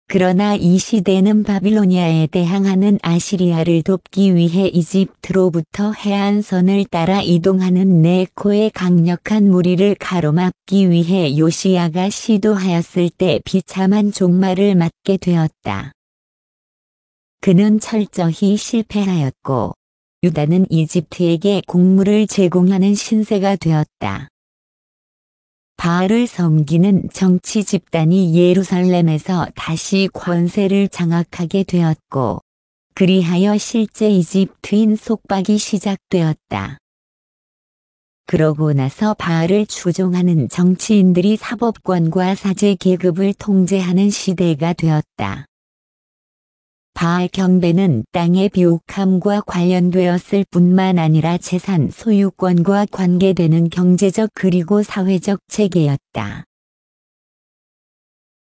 그러나 이 시대는 바빌로니아에 대항하는 아시리아를 돕기 위해 이집트로부터 해안선을 따라 이동하는 네코의 강력한 무리를 가로막기 위해 요시야가 시도하였을 때 비참한 종말을 맞게 되었다. 그는 철저히 실패하였고 유다는 이집트에게 곡물을 제공하는 신세가 되었다. 바알을 섬기는 정치 집단이 예루살렘에서 다시 권세를 장악하게 되었고 그리하여 실제 이집트인 속박이 시작되었다. 그러고 나서 바알을 추종하는 정치인들이 사법권과 사제 계급을 통제하는 시대가 되었다. 바알 경배는 땅의 비옥함과 관련되었을 뿐만 아니라 재산 소유권과 관계되는 경제적 그리고 사회적 체계였다.